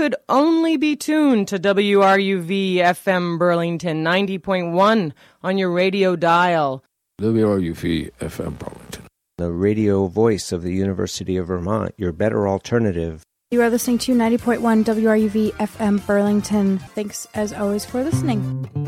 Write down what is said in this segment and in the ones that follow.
could only be tuned to WRUV FM Burlington 90.1 on your radio dial. WRUV FM Burlington, the radio voice of the University of Vermont, your better alternative. You are listening to 90.1 WRUV FM Burlington. Thanks, as always, for listening.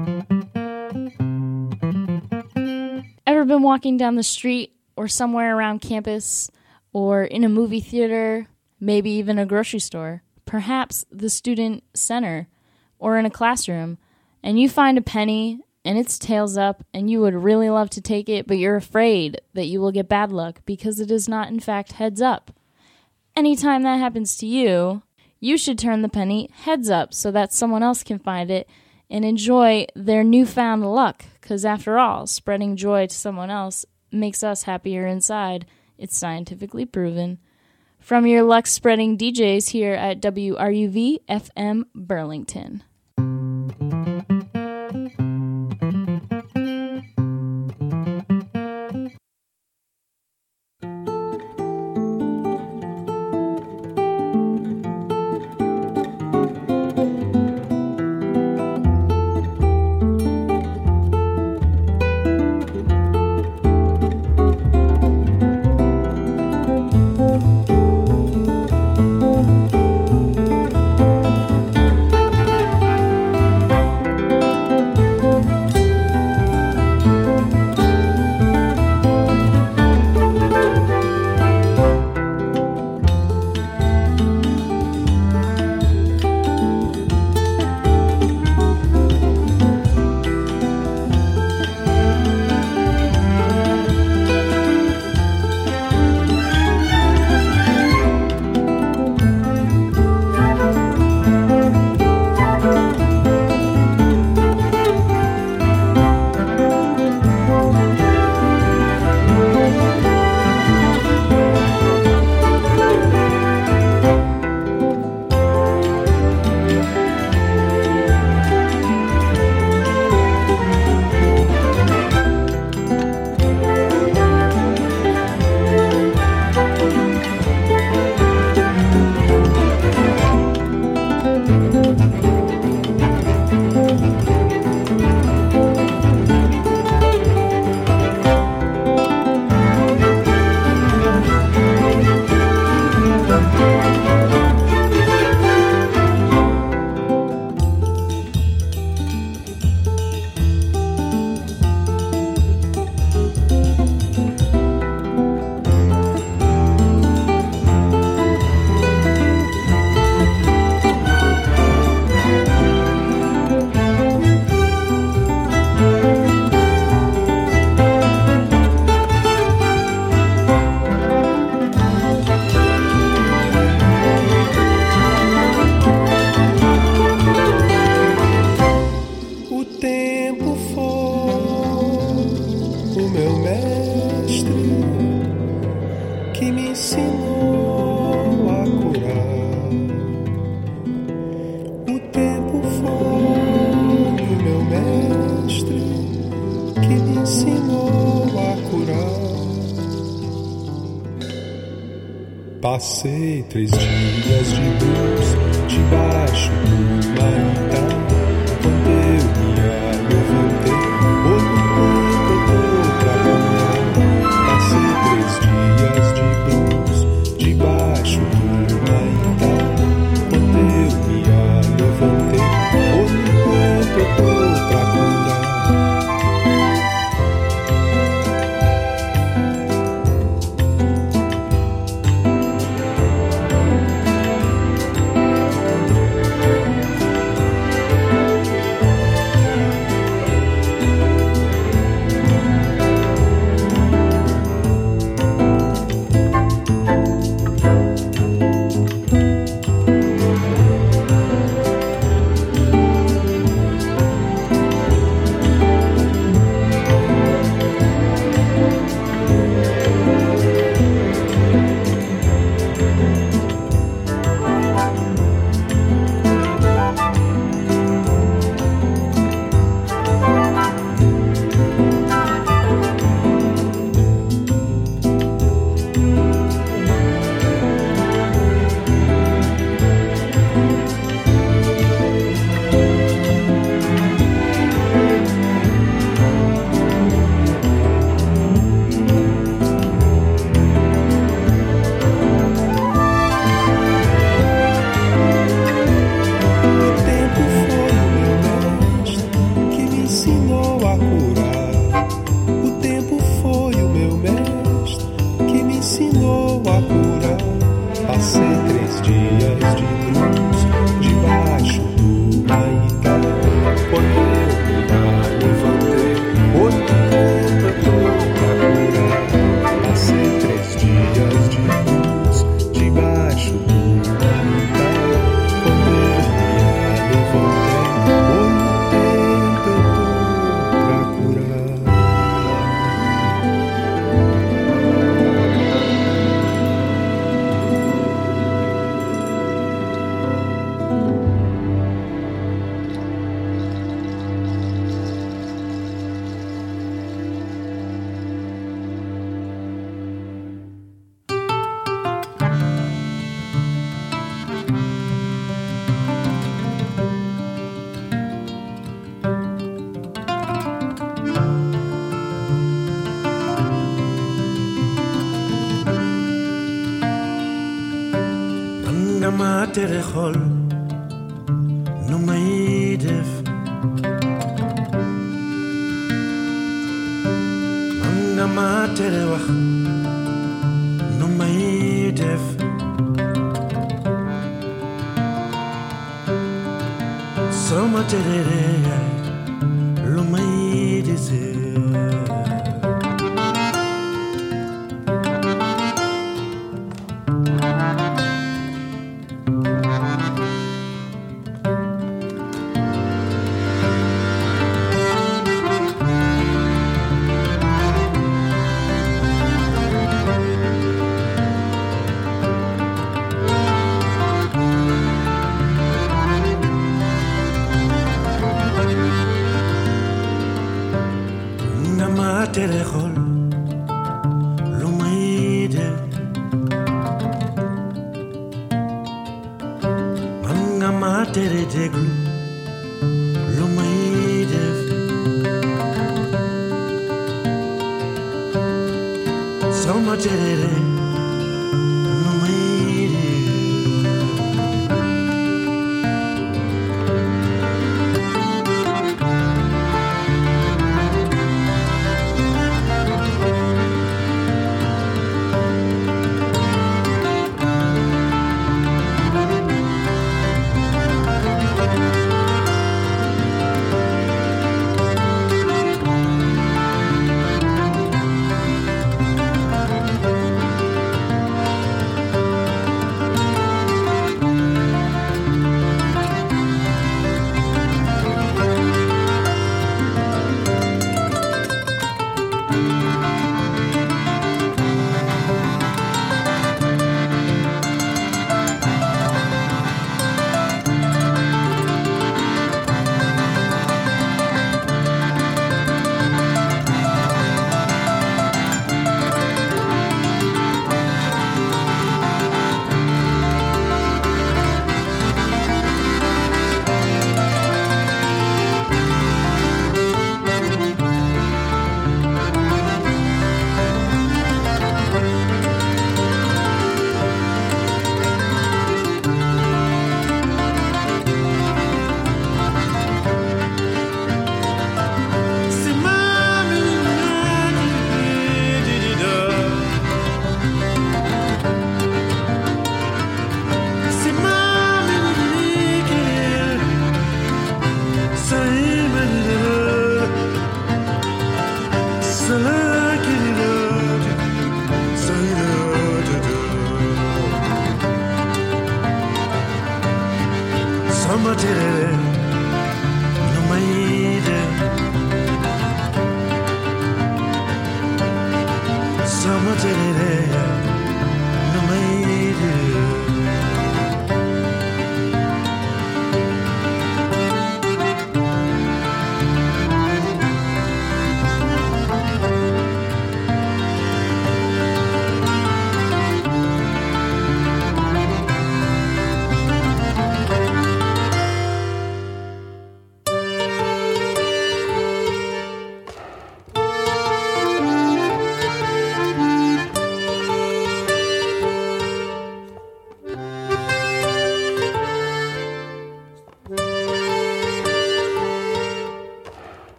Ever been walking down the street or somewhere around campus or in a movie theater, maybe even a grocery store, perhaps the student center or in a classroom, and you find a penny and it's tails up and you would really love to take it, but you're afraid that you will get bad luck because it is not in fact heads up? Anytime that happens to you, you should turn the penny heads up so that someone else can find it and enjoy their newfound luck, because after all, spreading joy to someone else makes us happier inside. It's scientifically proven. From your luck-spreading DJs here at WRUV FM Burlington. Passei 3 dias de blues debaixo do maitá. Quando eu me levantei, outro corpo pra banhar. Passei 3 dias de blues debaixo do maitá. Quando eu me levantei, outro corpo pra curar. tere xol nu may def man nga ma tere wax nu may def soo ma tere yaay lu may desee tere xol lu may def man nga ma tere déglu lu may def soo ma tere